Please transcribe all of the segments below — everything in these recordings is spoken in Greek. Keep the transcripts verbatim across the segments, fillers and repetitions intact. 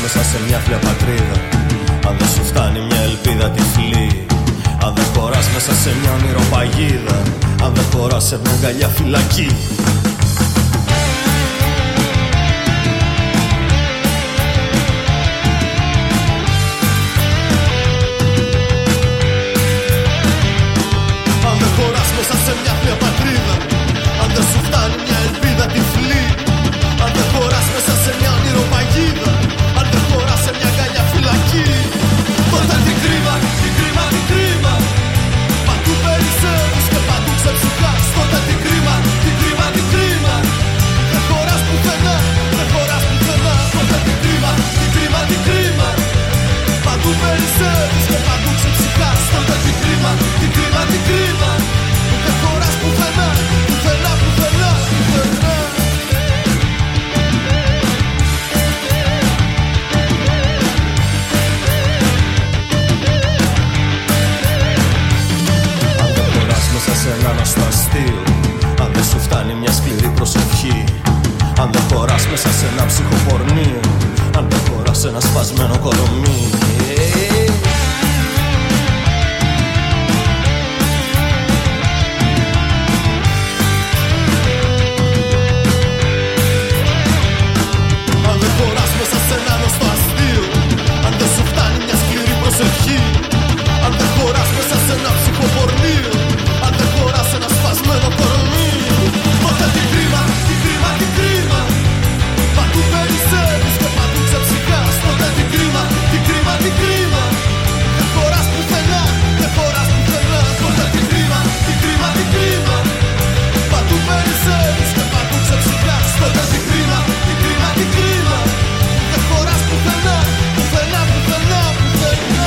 μέσα σε μια θεία πατρίδα, αν δεν σου φτάνει μια ελπίδα τυφλή, αν δεν χωράς μέσα σε μια ονειροπαγίδα, αν δεν χωράς σε μια αγκαλιά φυλακή. Αν δεν χωράς μέσα σε μια θεία πατρίδα, αν δεν σου φτάνει μια ελπίδα τυφλή, αν δεν χωράς μέσα σε μια ονειροπαγίδα, αν δεν χωράς σε μια αγκαλιά φυλακή, τότε τι κρίμα, τι κρίμα, τι κρίμα, παντού περισσεύεις και παντού ξεψυχάς. Τότε τι κρίμα, τι κρίμα, τι κρίμα, δεν χωράς πουθενά, δεν χωράς πουθενά. Τότε τι κρίμα, τι κρίμα, τι κρίμα, παντού περισσεύεις και παντού ξεψυχάς. Τότε τι κρίμα, τι κρίμα, τι κρίμα, δεν χωράς πουθενά, πουθενά, πουθενά, πουθενά. Μέσα σε έναν ασταστείο, αν δεν σου φτάνει μια σκληρή προσευχή, αν δεν χωράς μέσα σε ένα ψυχοπορνείο, αν δεν χωράς σε ένα σπασμένο κορομί. Αν δεν χωράς μέσα σε ένα γνωστό αστείο, αν δεν σου φτάνει μια σκληρή προσευχή, αν δεν χωράς μέσα σε ένα ψυχοπορνείο, αν δεν χωράς ένα σπασμένο κορμί, τότε τι κρίμα, τι κρίμα, τι κρίμα, παντού περισσεύεις και παντού ξεψυχάς. Τότε τι κρίμα, τι κρίμα, τι κρίμα, δεν χωράς πουθενά, δεν χωράς πουθενά. Τότε τι κρίμα, τι κρίμα, τι κρίμα, παντού περισσεύεις και παντού ξεψυχάς. Τότε τι κρίμα, τι κρίμα, τι κρίμα, δεν χωράς πουθενά, πουθενά, πουθενά, πουθενά.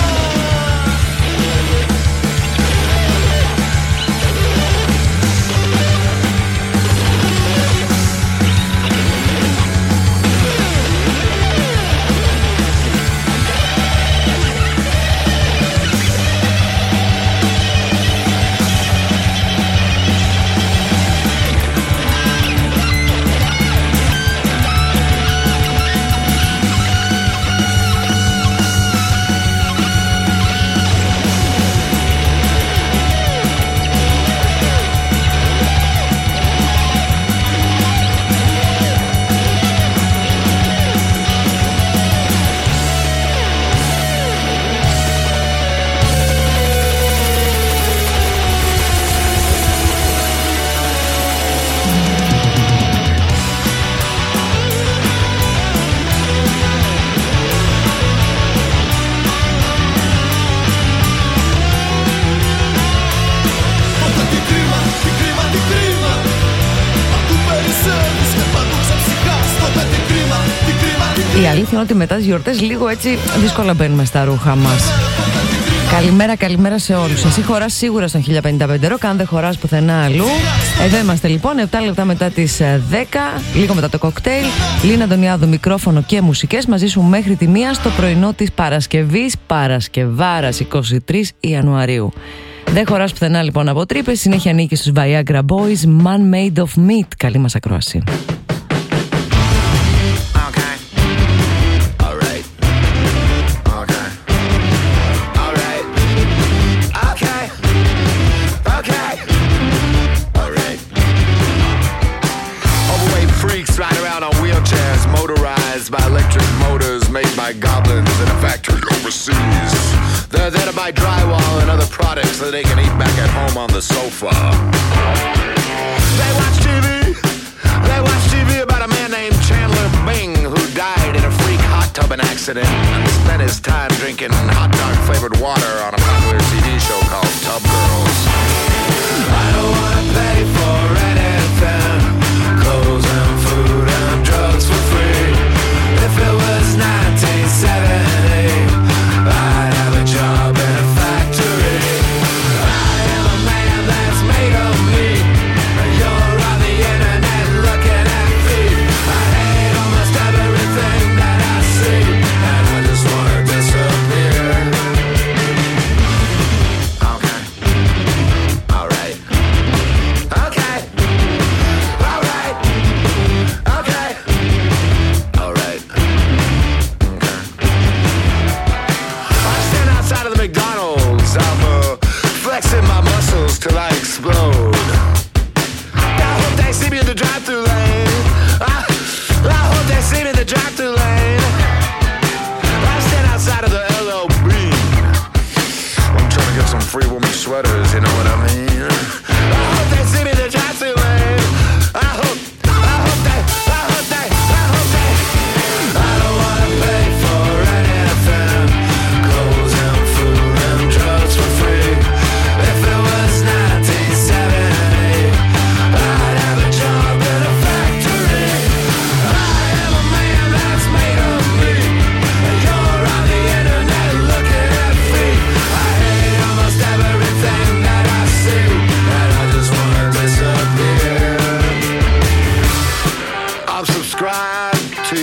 Η αλήθεια είναι ότι μετά τις γιορτές λίγο έτσι δύσκολα μπαίνουμε στα ρούχα μας. Καλημέρα, καλημέρα σε όλους. Εσύ χωράς σίγουρα στον χίλια πενήντα πέντε ροκ, αν δεν χωράς πουθενά αλλού. Εδώ είμαστε λοιπόν, επτά λεπτά μετά τις δέκα, λίγο μετά το κοκτέιλ. Λίνα Αντωνιάδου, μικρόφωνο και μουσικές, μαζί σου μέχρι τη μία στο πρωινό της Παρασκευής, Παρασκευάρας εικοστή τρίτη Ιανουαρίου. Δεν χωράς πουθενά λοιπόν από τρύπες, συνέχεια ανήκει στους Viagra Boys, Man Made of Meat. Καλή μας ακρόαση. By electric motors made by goblins in a factory overseas. They're there to buy drywall and other products that they can eat back at home on the sofa. They watch T V. They watch T V about a man named Chandler Bing who died in a freak hot tubbing accident and spent his time drinking hot dog flavored water on a popular T V show called Tub Girls. I don't wanna pay for anything, clothes and food and drugs for free. If it was nineteen seventy, I'd have a job in a factory. I am a man that's made of meat. You're on the internet looking at feet. I hate almost everything that I see, and I just wanna disappear. Okay. Alright. Okay.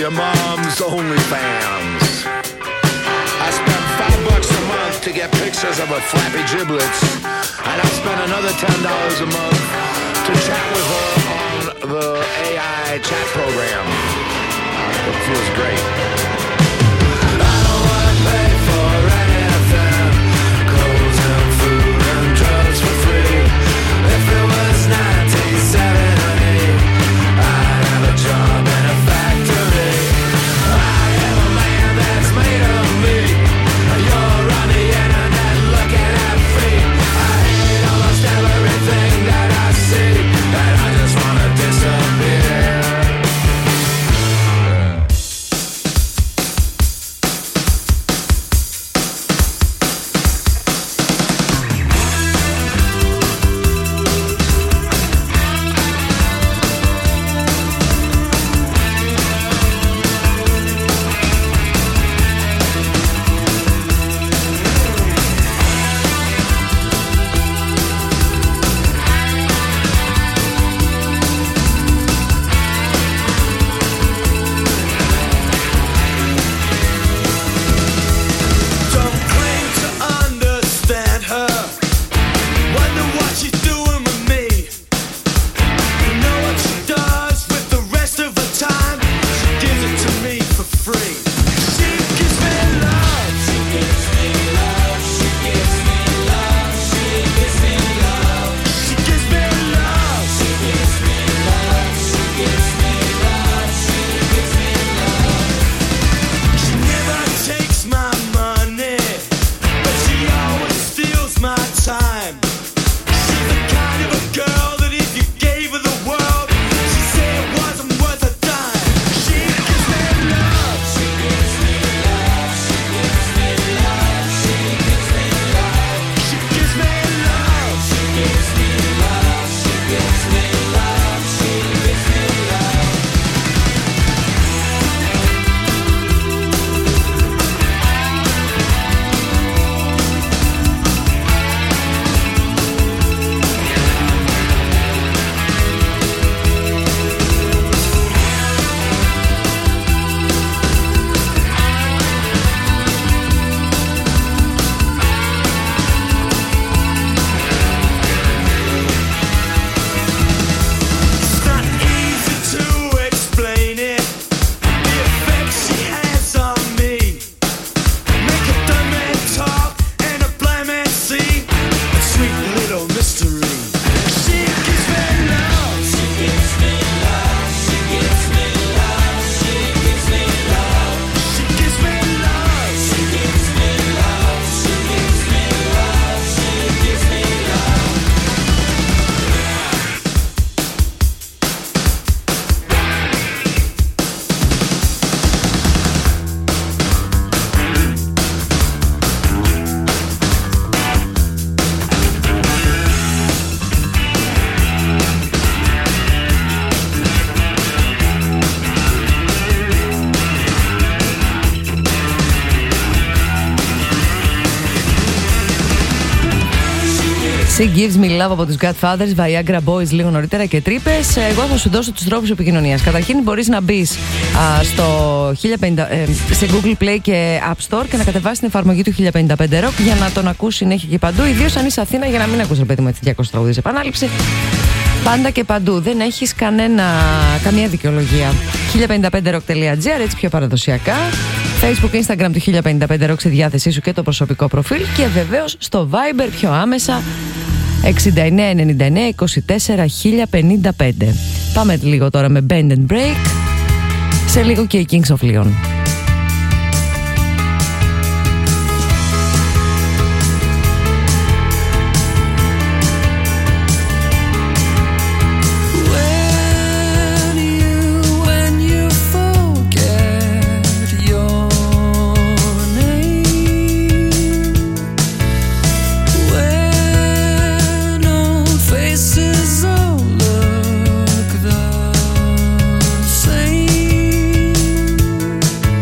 your mom's OnlyFans. I spent five bucks a month to get pictures of her flappy giblets, and I spent another ten dollars a month to chat with her on the A I chat program. It feels great. I don't want to pay for anything, clothes and food and drugs for free. If it was nineteen seventy, I'd have a job in a factory. I am a man that's made of me. You're on the internet looking at me. I hate almost everything that I see, and I just want to disappear. She Gives Me Love από τους Godfathers, Viagra Boys λίγο νωρίτερα και τρύπες. Εγώ θα σου δώσω τους τρόπους επικοινωνίας. Καταρχήν μπορείς να μπεις α, στο χίλια πενήντα, ε, σε Google Play και App Store και να κατεβάσεις την εφαρμογή του χίλια πενήντα πέντε Rock για να τον ακούσεις συνέχεια και παντού. Ιδίως αν είσαι Αθήνα, για να μην ακούς ρε παιδί μου έτσι διακόσια τραγούδια σε επανάληψη. Πάντα και παντού. Δεν έχεις κανένα, καμία δικαιολογία. χίλια πενήντα πέντε rock τελεία gr, έτσι πιο παραδοσιακά. Facebook, Instagram του χίλια πενήντα πέντε Rock στη διάθεσή σου και το προσωπικό προφίλ. Και βεβαίως στο Viber πιο άμεσα εξήντα εννέα ενενήντα εννέα είκοσι τέσσερα χίλια πενήντα πέντε. Πάμε λίγο τώρα με Bend and Break. Σε λίγο και οι Kings of Leon. Same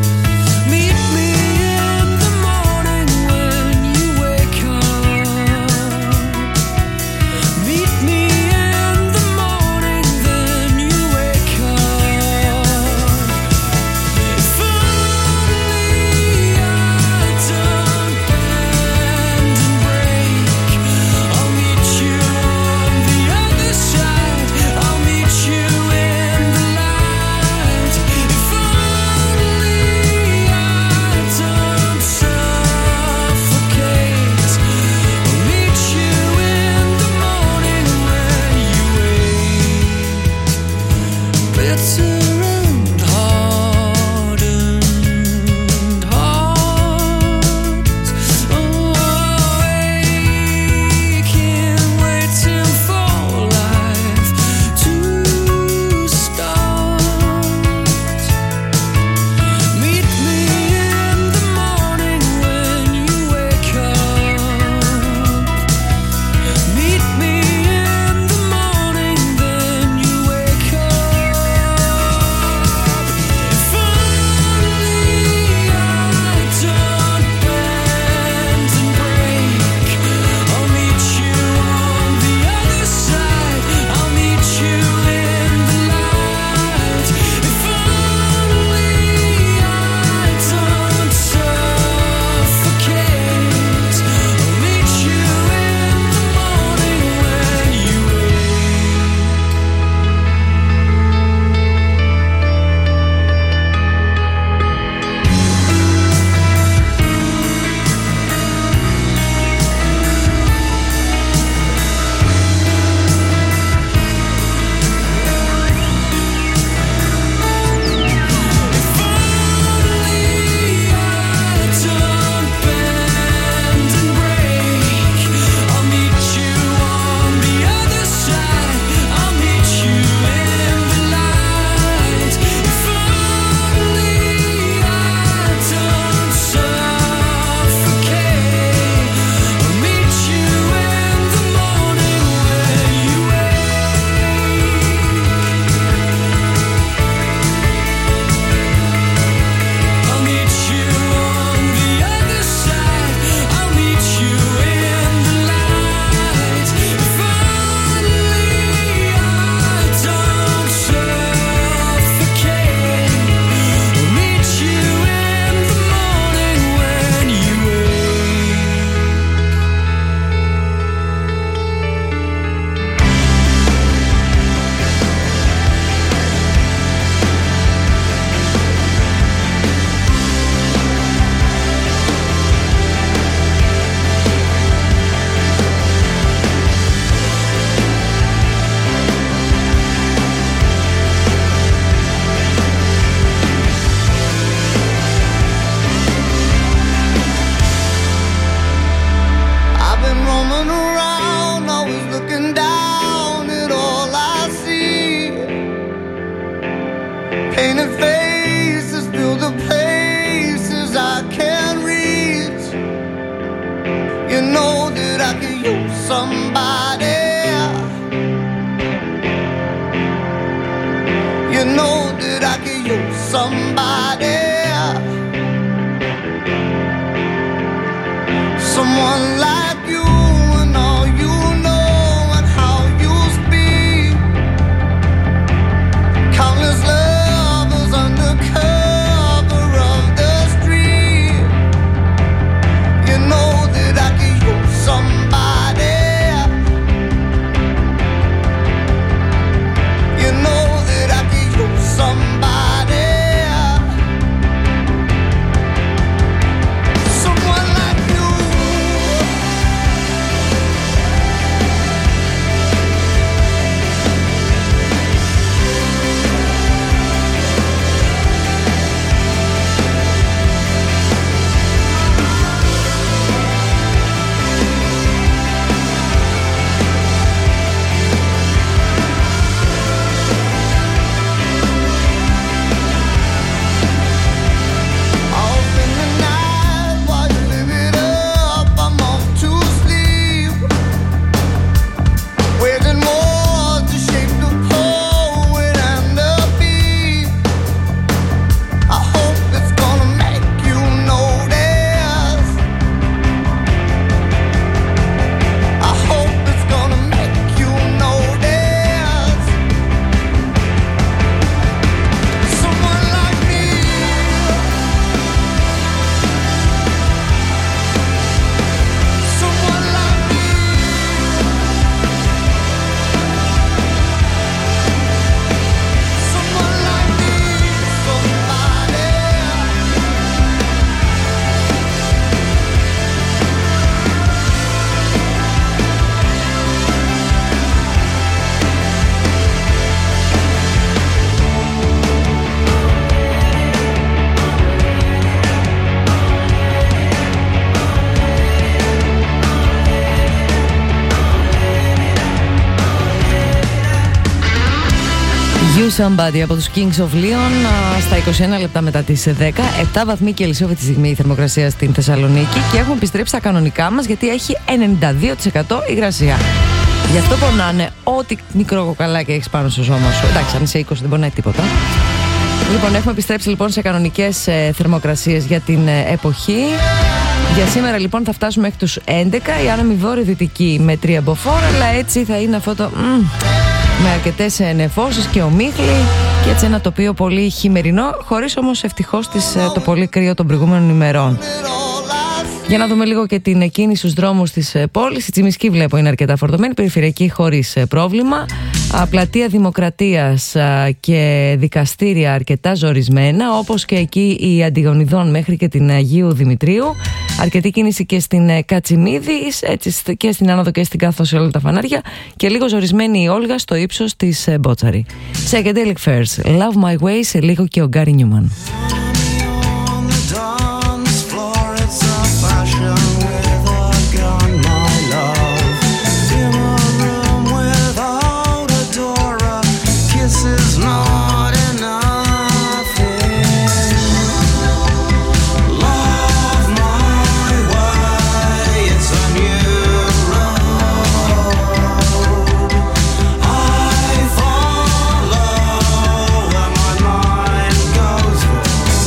somebody. You know that I could use somebody. Someone like you and all you know and how you speak. Countless lovers under cover of the street. You know that I could use somebody. You know that I could use somebody. Someone like you. You Somebody από τους Kings of Leon στα είκοσι ένα λεπτά μετά τις δέκα. επτά βαθμοί Κελσίου αυτή τη στιγμή η θερμοκρασία στην Θεσσαλονίκη και έχουμε επιστρέψει στα κανονικά μας γιατί έχει ενενήντα δύο τοις εκατό υγρασία. Γι' αυτό πονάνε ό,τι μικρό κοκαλάκι έχεις πάνω στο σώμα σου. Εντάξει, αν είσαι είκοσι δεν πονάει τίποτα. Λοιπόν, έχουμε επιστρέψει λοιπόν σε κανονικές ε, θερμοκρασίες για την ε, εποχή. Για σήμερα λοιπόν θα φτάσουμε μέχρι τους έντεκα. Η άνεμη βόρειο-δυτική με τρία μποφόρ, αλλά έτσι θα είναι αυτό το... Mm, με αρκετές νεφώσεις και ομίχλη και έτσι ένα τοπίο πολύ χειμερινό, χωρίς όμως ευτυχώς τις, το πολύ κρύο των προηγούμενων ημερών. Για να δούμε λίγο και την κίνηση στους δρόμους της πόλης. Η Τσιμισκή βλέπω είναι αρκετά φορτωμένη, περιφερειακή χωρίς πρόβλημα. Πλατεία Δημοκρατίας και δικαστήρια αρκετά ζορισμένα, όπως και εκεί η Αντιγονιδών μέχρι και την Αγίου Δημητρίου. Αρκετή κίνηση και στην Κατσιμίδη, έτσι και στην Άνοδο και στην Κάθο σε όλα τα φανάρια. Και λίγο ζορισμένη η Όλγα στο ύψος της Μπότσαρη. Psychedelic Fairs, Love My Way, σε λίγο και ο Γκάρι Νιούμαν. Follow where my mind goes.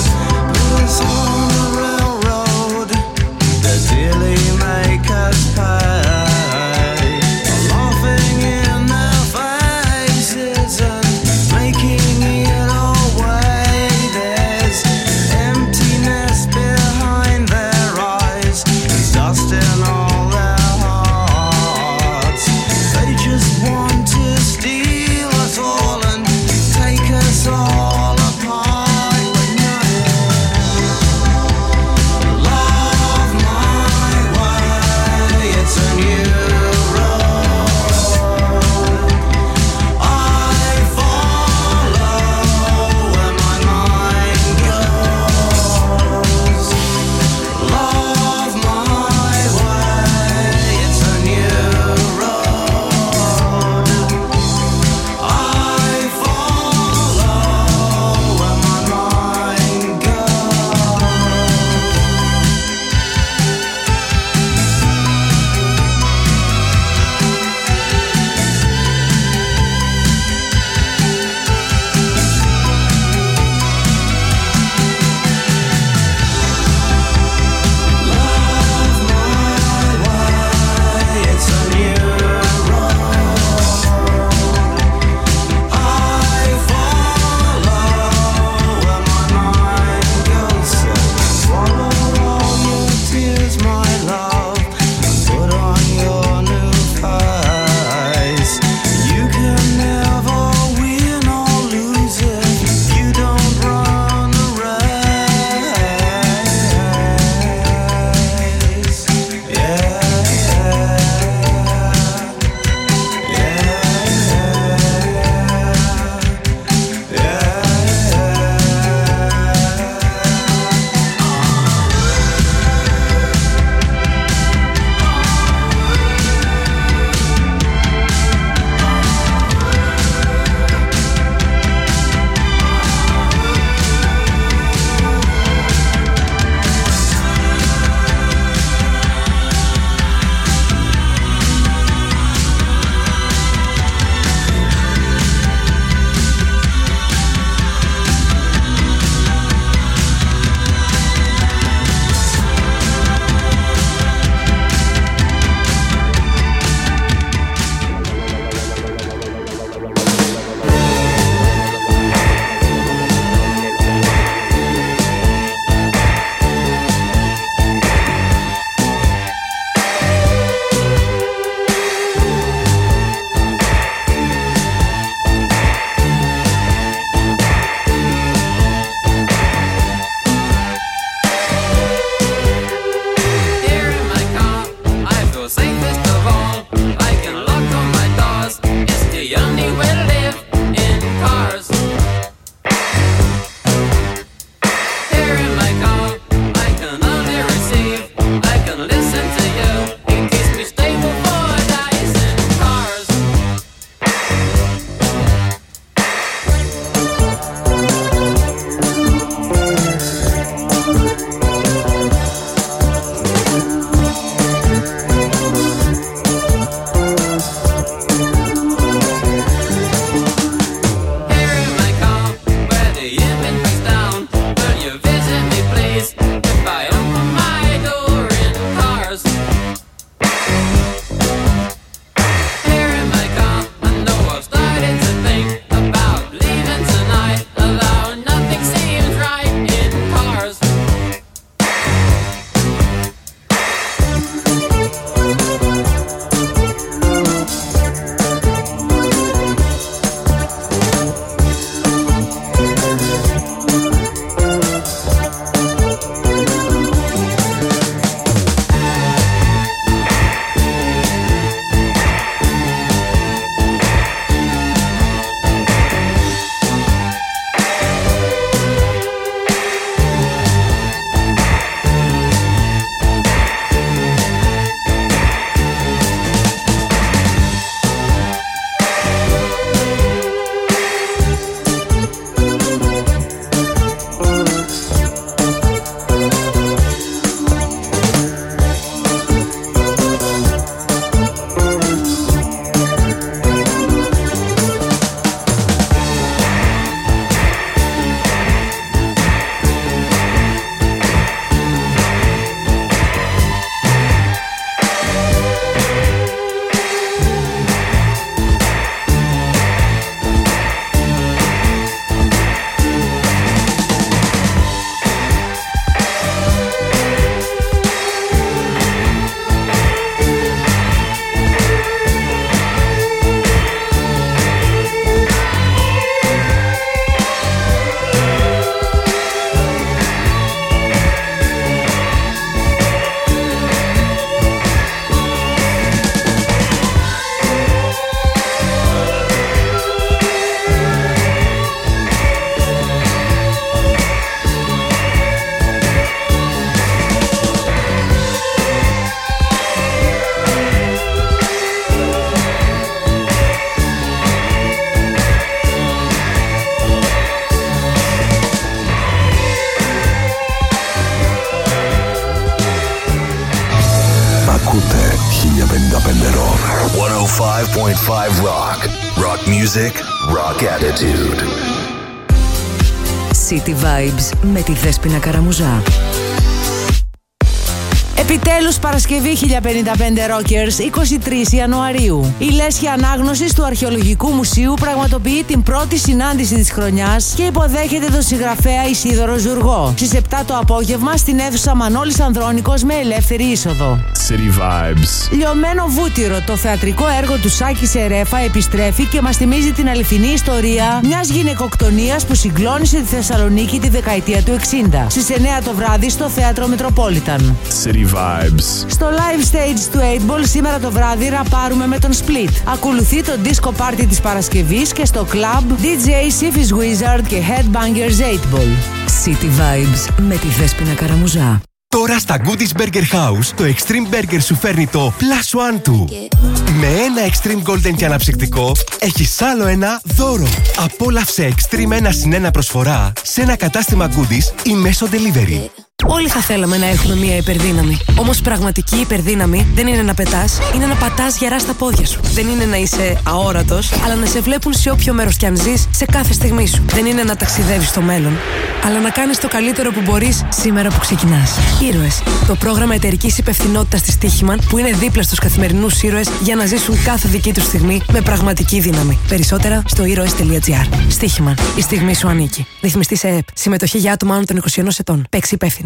days if I open my door in cars. Here in my car, I know I've started to think about leaving tonight, although nothing seems right in cars. εκατόν πέντε κόμμα πέντε Rock. Rock music, rock attitude. City Vibes με τη Δέσποινα Καραμουζά. Επιτέλους Παρασκευή χίλια πενήντα πέντε Rockers, είκοσι τρεις Ιανουαρίου. Η Λέσχια Ανάγνωσης του Αρχαιολογικού Μουσείου πραγματοποιεί την πρώτη συνάντηση της χρονιάς και υποδέχεται τον συγγραφέα Ισίδωρο Ζουργό στις επτά το απόγευμα στην αίθουσα Μανώλης Ανδρώνικος με ελεύθερη είσοδο. City Vibes. Λιωμένο βούτυρο, το θεατρικό έργο του Σάκη Σερέφα επιστρέφει και μας θυμίζει την αληθινή ιστορία μιας γυναικοκτονίας που συγκλώνησε τη Θεσσαλονίκη τη δεκαετία του εξήντα. Στις εννιά το βράδυ στο Θέατρο Μετροπόλιταν. City Vibes. Στο live stage του eight ball σήμερα το βράδυ ραπάρουμε με τον Split. Ακολουθεί το disco party της Παρασκευής και στο club ντι τζέι Syphis Wizard και Headbangers eight ball. City Vibes με τη Δέσποινα Καραμουζά. Τώρα στα Goodies Burger House το Extreme Burger σου φέρνει το Plus One του. Με ένα Extreme Golden και αναψυκτικό έχεις άλλο ένα δώρο. Απόλαυσε Extreme ένα συν ένα προσφορά σε ένα κατάστημα Goodies ή μέσω delivery. Όλοι θα θέλαμε να έχουμε μια υπερδύναμη. Όμως πραγματική υπερδύναμη δεν είναι να πετάς, είναι να πατάς γερά στα πόδια σου. Δεν είναι να είσαι αόρατος, αλλά να σε βλέπουν σε όποιο μέρος κι αν ζεις, σε κάθε στιγμή σου. Δεν είναι να ταξιδεύεις στο μέλλον, αλλά να κάνεις το καλύτερο που μπορείς σήμερα που ξεκινάς. Ήρωες. Το πρόγραμμα εταιρικής υπευθυνότητας της Στίχημαν που είναι δίπλα στους καθημερινούς ήρωες για να ζήσουν κάθε δική τους στιγμή με πραγματική δύναμη. Περισσότερα στο ήρωες τελεία τζι άρ. Στίχημαν. Η στιγμή σου ανήκει. Ρυθμιστή σε ΕΕΠ. Συμμετοχή για άτομα άνω των είκοσι ενός ετών. Παίξει υπεύθυνα.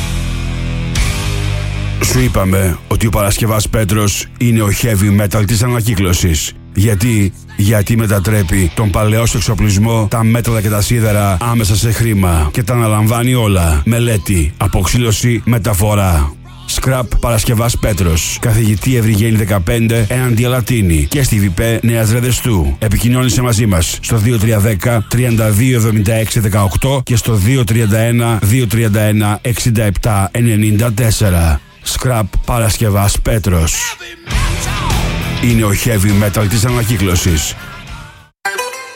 Σου είπαμε ότι ο Παρασκευάς Πέτρος είναι ο heavy metal της ανακύκλωσης. Γιατί, γιατί μετατρέπει τον παλαιό σου εξοπλισμό, τα μέταλλα και τα σίδερα άμεσα σε χρήμα και τα αναλαμβάνει όλα. Μελέτη, αποξήλωση, μεταφορά. Scrap Παρασκευάς Πέτρος. Καθηγητή Ευρυγένη δεκαπέντε, Έναντι Αλατίνη και στη ΒΙΠΕ Νέας Ρεδεστού. Επικοινώνησε μαζί μας στο δύο τρία ένα μηδέν τρία δύο εβδομήντα έξι δεκαοκτώ και στο δύο τρία ένα δύο τρία ένα εξήντα επτά ενενήντα τέσσερα. Scrap Παρασκευάς Πέτρος. Είναι ο heavy metal της ανακύκλωσης.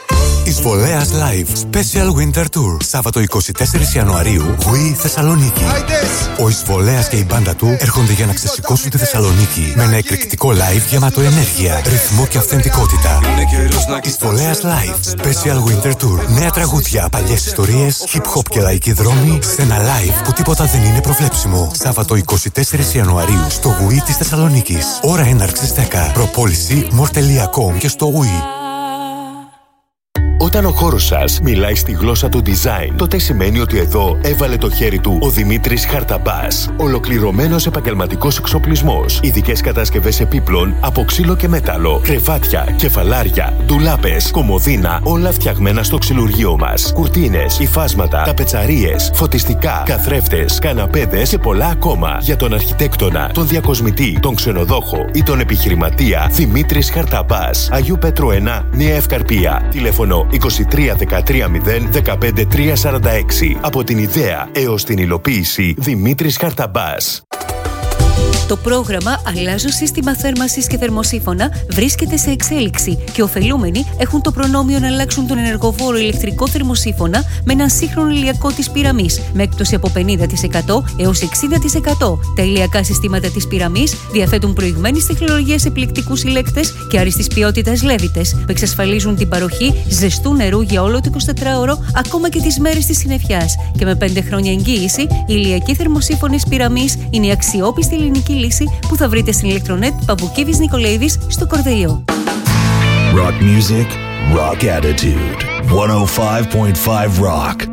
Εισβολέας Live Special Winter Tour. Σάββατο εικοστή τέταρτη Ιανουαρίου, Γουί Θεσσαλονίκη. Ο Εισβολέας και η μπάντα του έρχονται για να ξεσηκώσουν τη Θεσσαλονίκη με ένα εκρηκτικό live γεμάτο ενέργεια, ρυθμό και αυθεντικότητα. Εισβολέας Live Special Winter Tour. Νέα τραγούδια, παλιές ιστορίες, hip hop και λαϊκή δρόμη σε ένα live που τίποτα δεν είναι προβλέψιμο. Σάββατο εικοστή τέταρτη Ιανουαρίου στο Γουί της Θεσσαλονίκης. Ώρα έναρξης δέκα. Προπόληση μορ τελεία κομ και στο Γουί. Όταν ο χώρος σας μιλάει στη γλώσσα του design, τότε σημαίνει ότι εδώ έβαλε το χέρι του ο Δημήτρης Χαρταμπάς. Ολοκληρωμένος επαγγελματικός εξοπλισμός, ειδικές κατασκευές επίπλων από ξύλο και μέταλλο, κρεβάτια, κεφαλάρια, ντουλάπες, κομοδίνα, όλα φτιαγμένα στο ξυλουργείο μας. Κουρτίνες, υφάσματα, ταπετσαρίες, φωτιστικά, καθρέφτες, καναπέδες και πολλά ακόμα. Για τον αρχιτέκτονα, τον διακοσμητή, τον ξενοδόχο ή τον επιχειρηματία, Δημήτρης Χαρταμπάς. Αγίου Πέτρου ένα, Νέα Ευκαρπία. Τηλέφωνο είκοσι τρία δεκατρία μηδέν δεκαπέντε τρία σαράντα έξι. Από την ιδέα έως την υλοποίηση, Δημήτρης Χαρταμπάς. Το πρόγραμμα Αλλάζω σύστημα θέρμανσης και θερμοσύφωνα βρίσκεται σε εξέλιξη και ωφελούμενοι έχουν το προνόμιο να αλλάξουν τον ενεργοβόρο ηλεκτρικό θερμοσύφωνα με έναν σύγχρονο ηλιακό της Πυραμής με έκπτωση από πενήντα τοις εκατό έως εξήντα τοις εκατό. Τα ηλιακά συστήματα της Πυραμής διαθέτουν προηγμένης τεχνολογίας επιλεκτικούς συλλέκτες και άριστης ποιότητας λέβητες που εξασφαλίζουν την παροχή ζεστού νερού για όλο το εικοσιτετράωρο ακόμα και τις μέρες της συννεφιάς. Και με πέντε χρόνια εγγύηση, η ηλιακή θερμοσύφωνη Πυραμής είναι η αξιόπιστη ελληνική λύση που θα βρείτε στην ηλεκτρονέτ Παπουκίδης Νικολαίδης στο Κορδελιό. Rock music, rock attitude. εκατόν πέντε κόμμα πέντε Rock.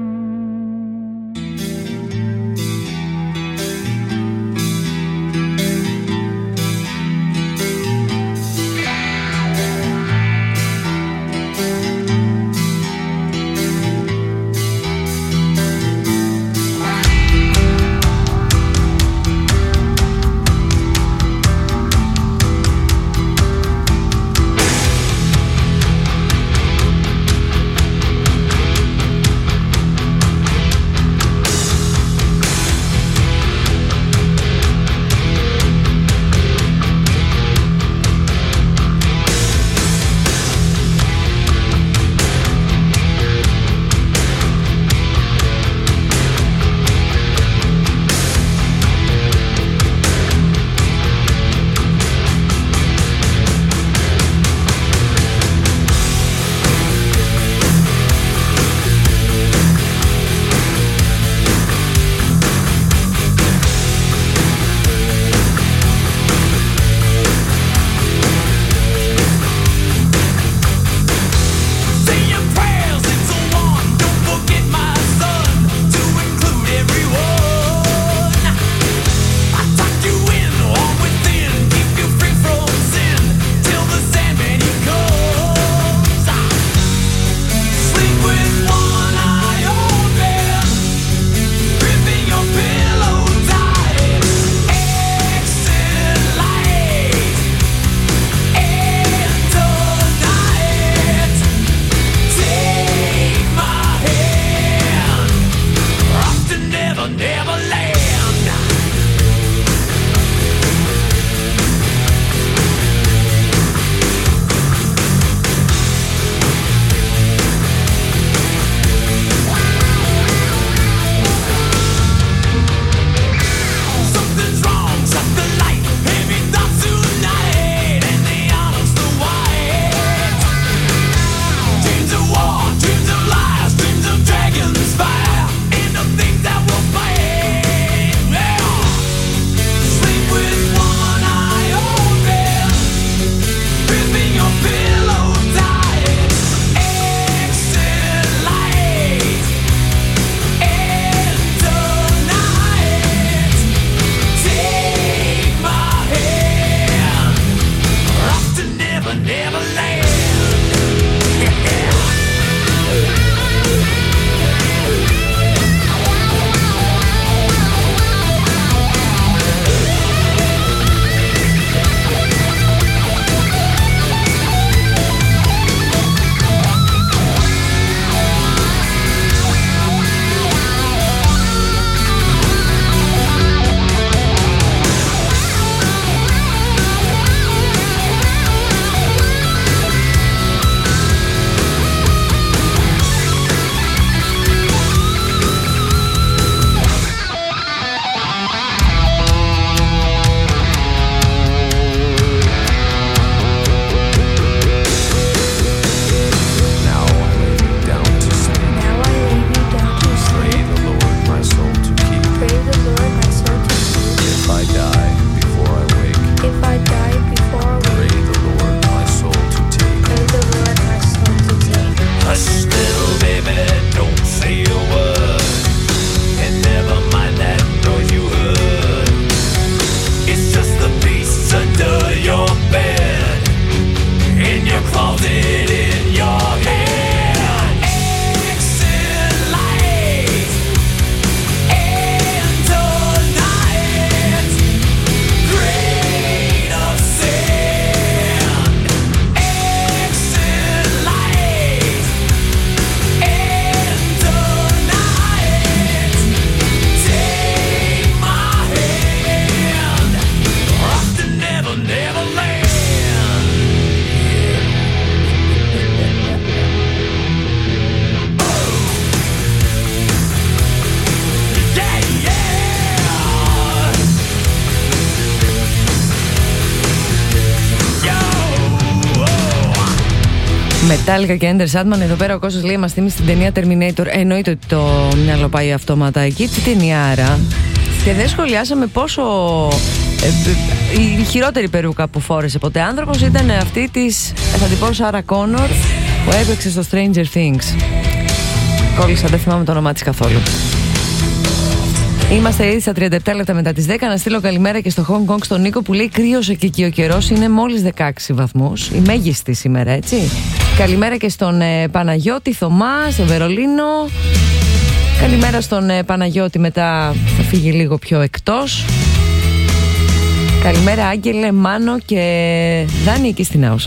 Metallica και Ender Sandman. Εδώ πέρα ο Κώστας λέει: μας θύμισε την ταινία Terminator. Εννοείται ότι το μυαλό πάει αυτόματα εκεί. Τι ταινιάρα. Και δεν σχολιάσαμε πόσο ε, η χειρότερη περούκα που φόρεσε ποτέ άνθρωπος ήταν αυτή της, θα την πω, Sarah Connor, που έπαιξε στο Stranger Things. Κόλλησα, δεν θυμάμαι το όνομά της καθόλου. Είμαστε ήδη στα τριάντα επτά λεπτά μετά τις δέκα. Να στείλω καλημέρα και στο Hong Kong στον Νίκο που λέει: κρύωσε και εκεί ο καιρός, είναι μόλις δεκαέξι βαθμούς. Η μέγιστη σήμερα, έτσι. Καλημέρα και στον ε, Παναγιώτη Θωμά, στο Βερολίνο. Καλημέρα στον ε, Παναγιώτη, μετά θα φύγει λίγο πιο εκτός. Καλημέρα Άγγελε, Μάνο και Δάνη εκεί στην Άουσα.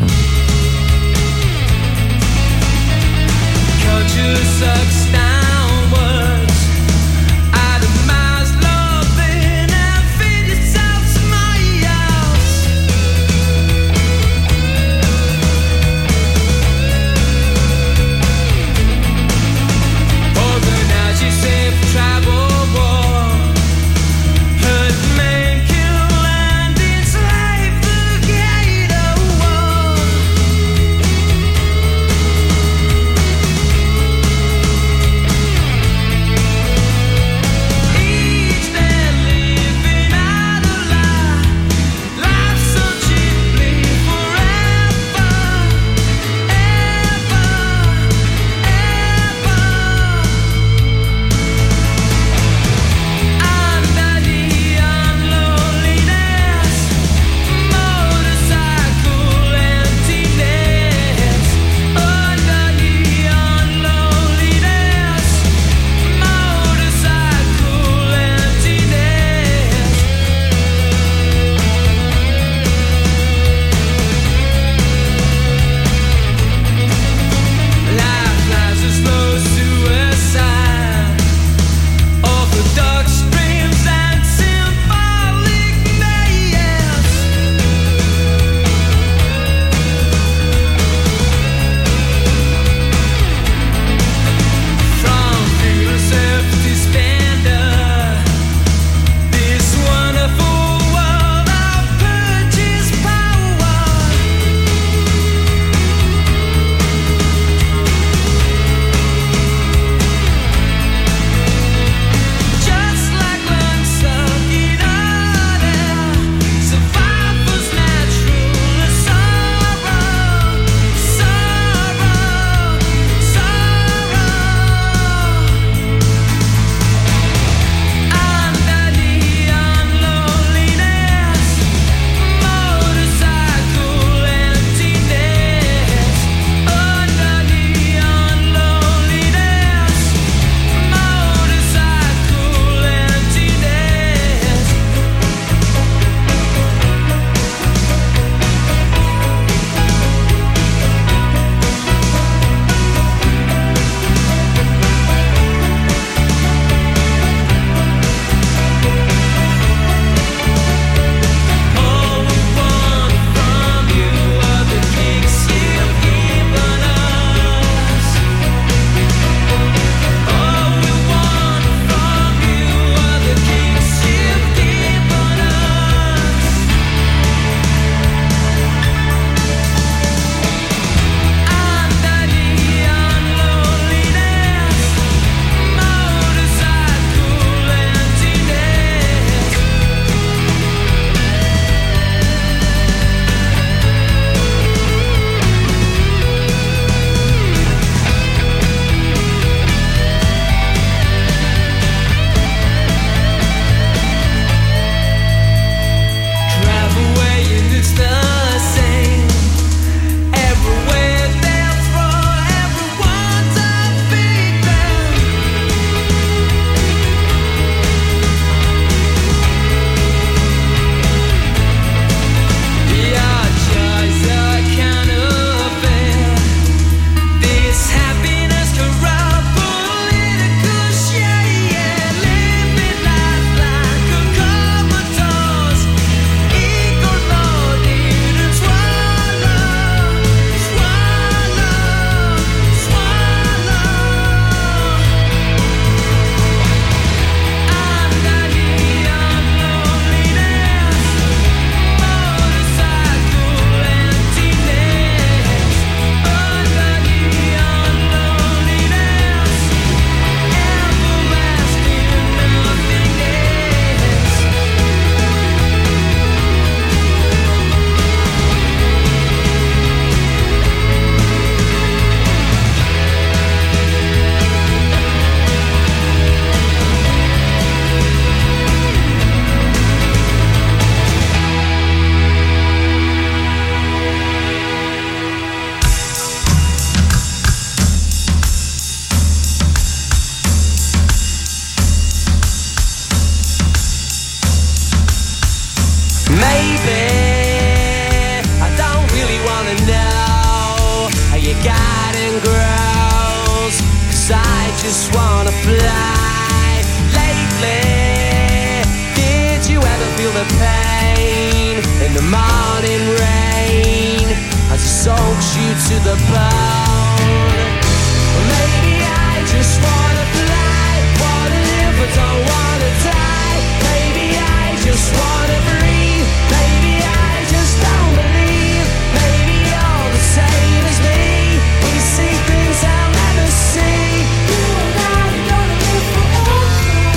garden grows, 'cause I just wanna fly. Lately, did you ever feel the pain in the morning rain as it soaks you to the bone? Well, maybe I just wanna fly, wanna live but don't wanna die. Maybe I just wanna breathe, maybe I just don't believe. Maybe you're the same as me, we see things I'll never see. You and I are gonna live forever.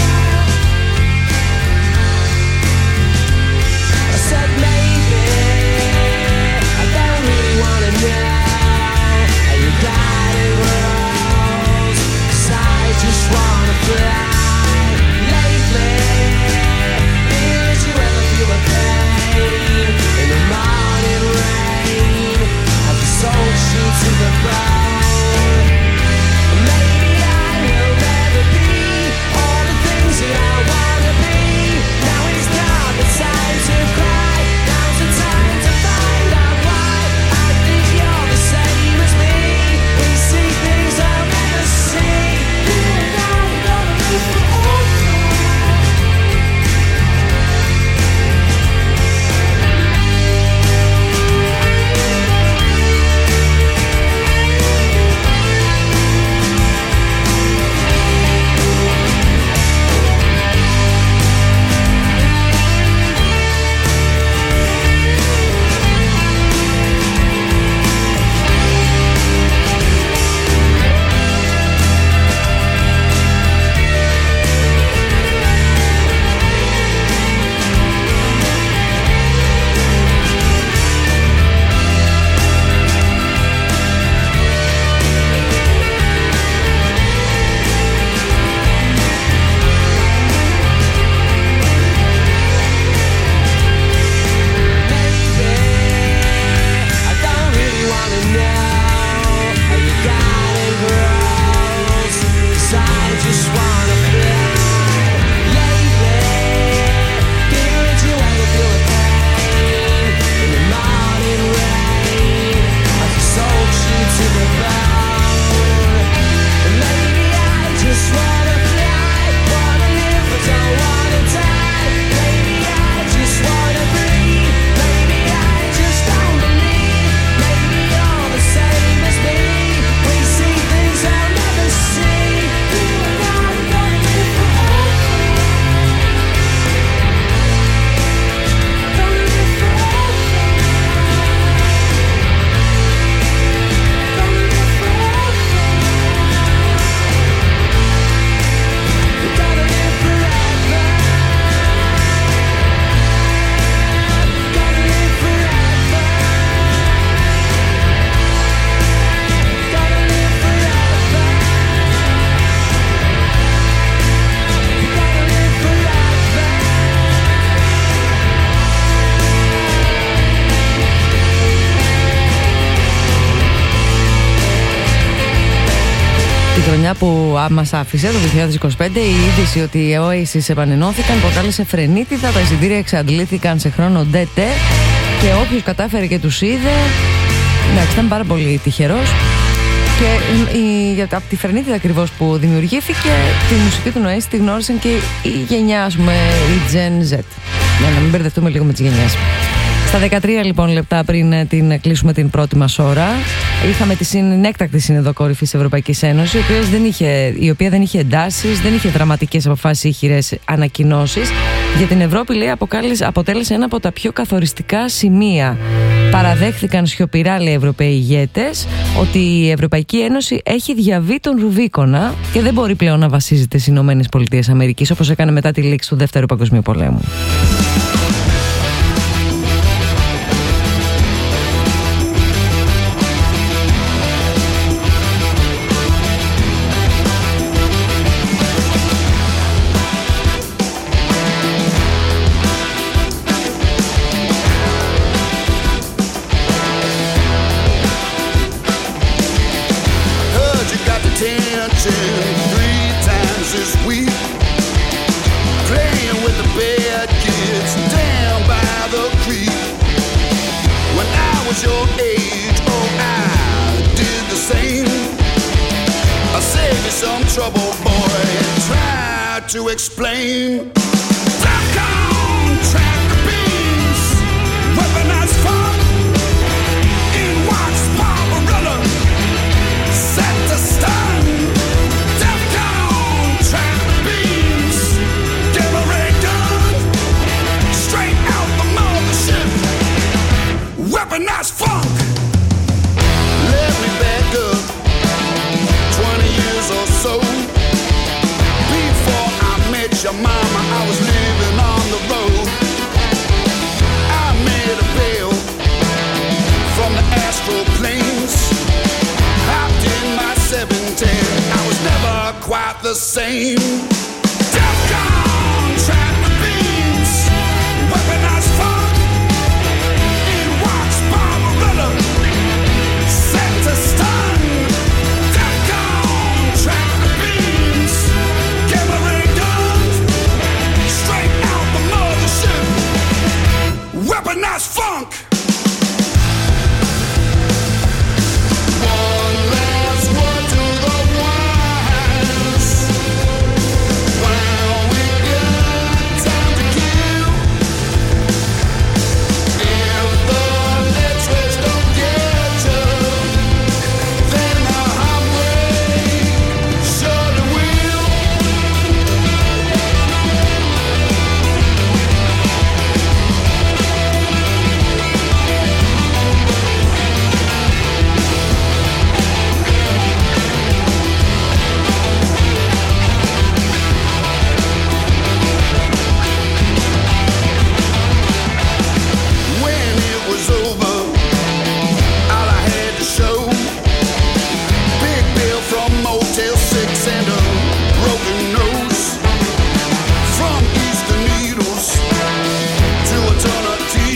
I said maybe, I don't really wanna know how you got it rose, 'cause I just wanna fly. Lately, did you ever feel the pain in the morning rain as it soaks you to the bone? Maybe I will never be all the things that I wanna be. Now it's not the time to cry, now's the time to find out why. I think you're the same as me, we see things I'll never see. You and I are gonna live forever. I don't really wanna know how you got it grows, 'cause I just wanna fly. Lately, did you ever feel the pain in the morning rain as it soaks you to the bone? Maybe I just wanna fly, wanna live but don't wanna die. Maybe I just wanna breathe, maybe I just don't believe. Maybe you're the same as me, we see things I'll never see. You and I are gonna live forever. Gonna live forever. Gonna live forever. Gotta live forever. Gotta live forever. Gotta live forever. Gotta live forever. Τη χρονιά που μας άφησε, το δύο χιλιάδες είκοσι πέντε, η είδηση ότι οι Oasis επανενώθηκαν προκάλεσε φρενίτιδα, τα εισιτήρια εξαντλήθηκαν σε χρόνο ντέτε και όποιος κατάφερε και τους είδε, εντάξει, ήταν πάρα πολύ τυχερός. Και η, η, από τη φρενίτιδα ακριβώς που δημιουργήθηκε, τη μουσική του Oasis τη γνώρισαν και η γενιά, ας πούμε, η Gen Z. Για να μην μπερδευτούμε λίγο με τις γενιές. Στα δεκατρία λοιπόν λεπτά πριν την κλείσουμε την πρώτη μας ώρα, είχαμε τη συνέκτακτη Σύνοδο Κορυφής Ευρωπαϊκής Ένωσης, η οποία δεν είχε, η οποία δεν είχε εντάσεις, δεν είχε δραματικές αποφάσεις ή χειρές ανακοινώσεις. Για την Ευρώπη, λέει, αποτέλεσε ένα από τα πιο καθοριστικά σημεία. Παραδέχθηκαν σιωπηρά, λέει, οι Ευρωπαίοι ηγέτες, ότι η Ευρωπαϊκή Ένωση έχει διαβεί τον Ρουβίκονα και δεν μπορεί πλέον να βασίζεται στις Ηνωμένες Πολιτείες Αμερικής, όπως έκανε μετά τη λήξη του Δεύτερου Παγκοσμίου Πολέμου. Three times this week, playing with the bad kids. to explain. Defcon tractor beams, weaponized fun, in wax Barbarella, set to stun. Defcon tractor beams, gamma ray gun, straight out the mothership, weaponized funk. Let me back up twenty years or so. Before I met your mama, I was living on the road. I made a bail from the astral planes. Hopped in my seven ten, I was never quite the same. Defcon tractor beams, weaponized fun, in wax Barbarella, set to stun. Defcon tractor beams, gamma ray guns, straight out the mothership, weaponized funk. One last word to the wise. While we got time to kill, if the X-rays don't get you, then the highway surely will. When it was over, all I had to show, big bill from Motel six and a broken nose. From Eastern Needles to eternity,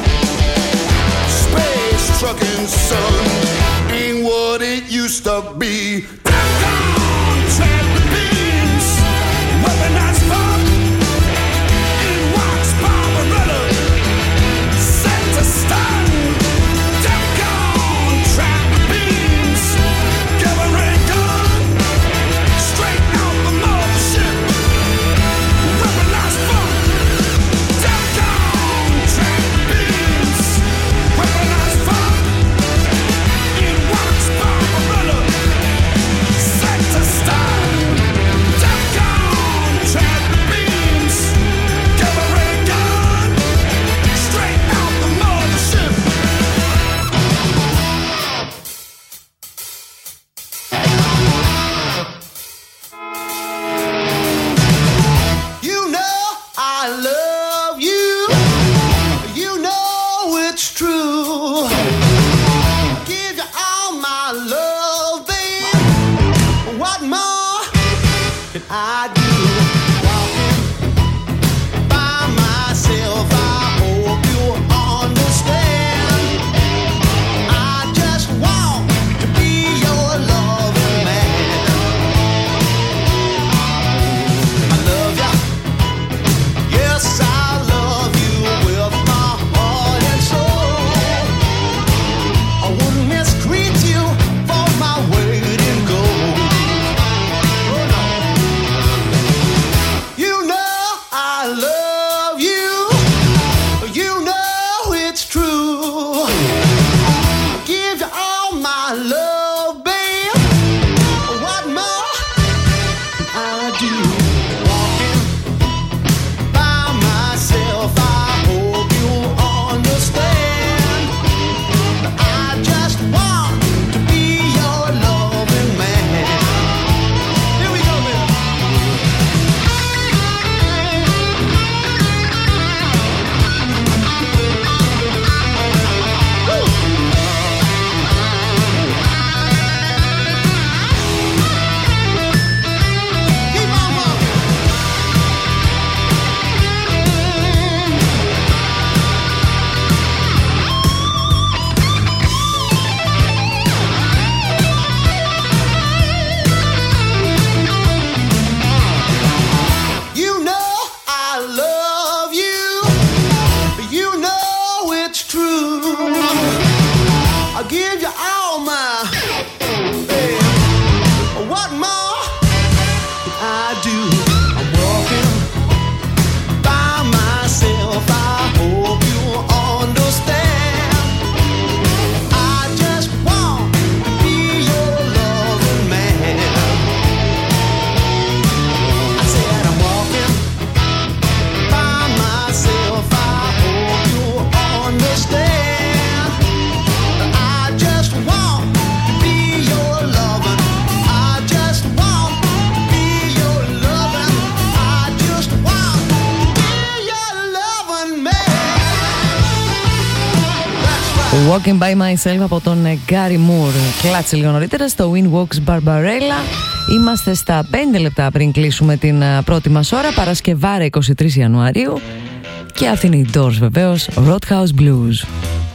space trucking, son, ain't what it used to be. Defcon tractor beams, weaponized fun, in wax Barbarella, set to stun. Defcon tractor beams, gamma ray gun, straight out the mothership, weaponized fun. Defcon tractor beams, weaponized fun, in wax Barbarella, set to stun. Defcon tractor beams, gamma ray gun, straight out the mothership. You know I love you. You know it's true. Give you all my love, babe. What more can I do? Walking by myself, I hope you understand. I just want to be your loving man. I love you. Yes, I love you with my heart and soul. I wouldn't mistreat you for my weight in gold. Oh no. You know I love you. You know it's true. I give you all my love, babe. What more can I do? Walking by myself, I hope you understand. I just want to be your loving man. Here we go, baby. Keep on walking. You know I love you. You know it's true. I'll give you all my, babe. What more can I do? I'm Walking by myself από τον Gary Moore. Κλάτσε λίγο νωρίτερα στο Wind Walks Barbarella. Είμαστε στα πέντε λεπτά πριν κλείσουμε την πρώτη μας ώρα, Παρασκευάρα εικοστή τρίτη Ιανουαρίου. Και αυτή είναι η Doors βεβαίως, Roadhouse Blues.